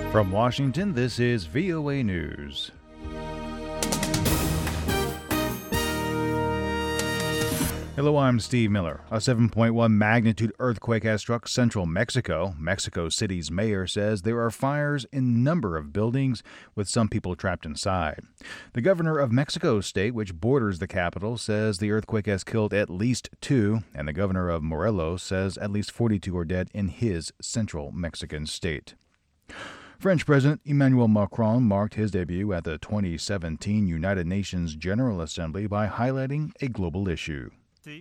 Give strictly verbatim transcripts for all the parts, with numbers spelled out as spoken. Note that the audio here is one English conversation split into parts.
From Washington, this is V O A News. Hello, I'm Steve Miller. A seven point one magnitude earthquake has struck central Mexico. Mexico City's mayor says there are fires in a number of buildings, with some people trapped inside. The governor of Mexico State, which borders the capital, says the earthquake has killed at least two, and the governor of Morelos says at least forty-two are dead in his central Mexican state. French President Emmanuel Macron marked his debut at the twenty seventeen United Nations General Assembly by highlighting a global issue.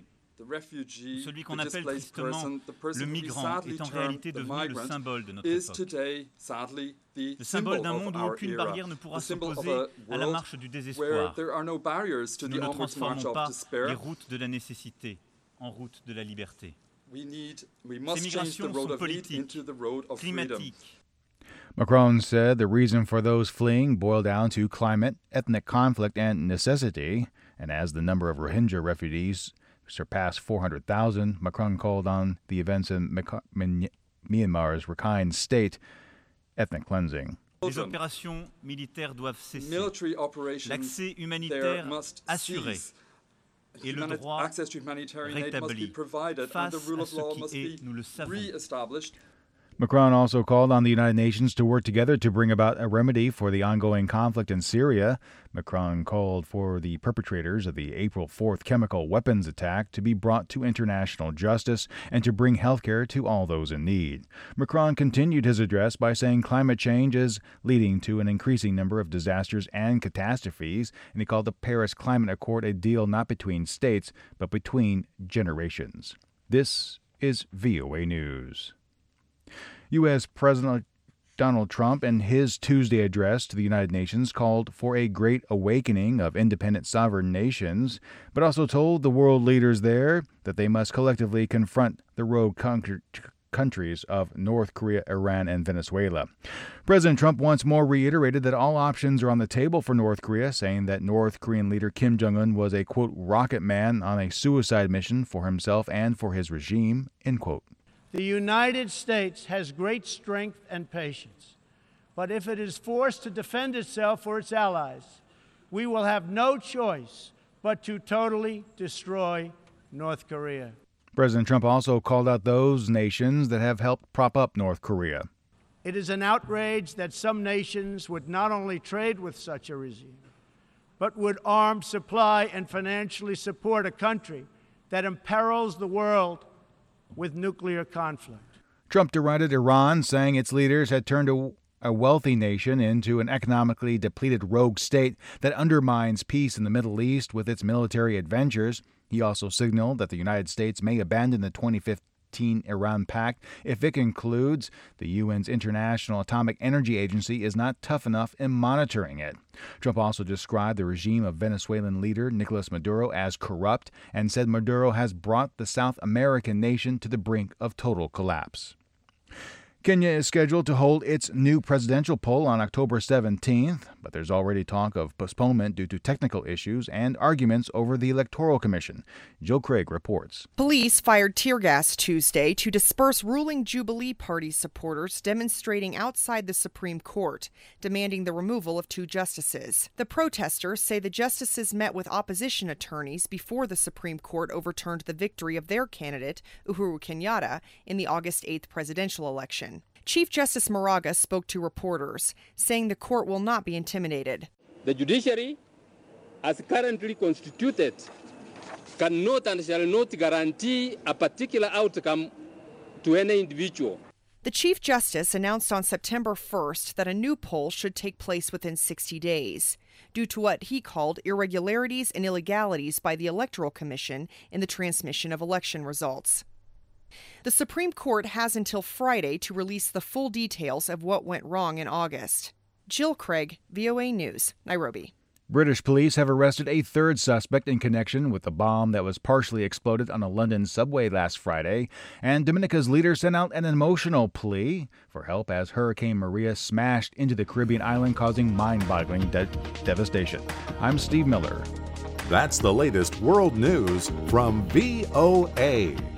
Celui qu'on appelle tristement le migrant est en réalité devenu le symbole de notre époque. Le symbole d'un monde où aucune barrière ne pourra s'opposer à la marche du désespoir. Si nous ne transformons pas les routes de la nécessité en routes de la liberté. Ces migrations sont politiques, climatiques. Macron said the reason for those fleeing boiled down to climate, ethnic conflict, and necessity. And as the number of Rohingya refugees surpassed four hundred thousand, Macron called on the events in Myanmar's Rakhine State ethnic cleansing. Les opérations militaires doivent cesser. L'accès humanitaire assuré et le droit rétabli face à ce qui est, nous le savons. Macron also called on the United Nations to work together to bring about a remedy for the ongoing conflict in Syria. Macron called for the perpetrators of the April fourth chemical weapons attack to be brought to international justice and to bring health care to all those in need. Macron continued his address by saying climate change is leading to an increasing number of disasters and catastrophes, and he called the Paris Climate Accord a deal not between states, but between generations. This is V O A News. U S. President Donald Trump, in his Tuesday address to the United Nations, called for a great awakening of independent sovereign nations, but also told the world leaders there that they must collectively confront the rogue con- countries of North Korea, Iran, and Venezuela. President Trump once more reiterated that all options are on the table for North Korea, saying that North Korean leader Kim Jong-un was a, quote, rocket man on a suicide mission for himself and for his regime, end quote. The United States has great strength and patience, but if it is forced to defend itself or its allies, we will have no choice but to totally destroy North Korea. President Trump also called out those nations that have helped prop up North Korea. It is an outrage that some nations would not only trade with such a regime, but would arm, supply, and financially support a country that imperils the world with nuclear conflict. Trump derided Iran, saying its leaders had turned a, a wealthy nation into an economically depleted rogue state that undermines peace in the Middle East with its military adventures. He also signaled that the United States may abandon the twenty fifteen Iran Pact if it concludes the U N's International Atomic Energy Agency is not tough enough in monitoring it. Trump also described the regime of Venezuelan leader Nicolas Maduro as corrupt and said Maduro has brought the South American nation to the brink of total collapse. Kenya is scheduled to hold its new presidential poll on October seventeenth, but there's already talk of postponement due to technical issues and arguments over the Electoral Commission. Jill Craig reports. Police fired tear gas Tuesday to disperse ruling Jubilee Party supporters demonstrating outside the Supreme Court, demanding the removal of two justices. The protesters say the justices met with opposition attorneys before the Supreme Court overturned the victory of their candidate, Uhuru Kenyatta, in the August eighth presidential election. Chief Justice Maraga spoke to reporters, saying the court will not be intimidated. The judiciary, as currently constituted, cannot and shall not guarantee a particular outcome to any individual. The Chief Justice announced on September first that a new poll should take place within sixty days, due to what he called irregularities and illegalities by the Electoral Commission in the transmission of election results. The Supreme Court has until Friday to release the full details of what went wrong in August. Jill Craig, V O A News, Nairobi. British police have arrested a third suspect in connection with the bomb that was partially exploded on a London subway last Friday, and Dominica's leader sent out an emotional plea for help as Hurricane Maria smashed into the Caribbean island, causing mind-boggling de- devastation. I'm Steve Miller. That's the latest world news from V O A.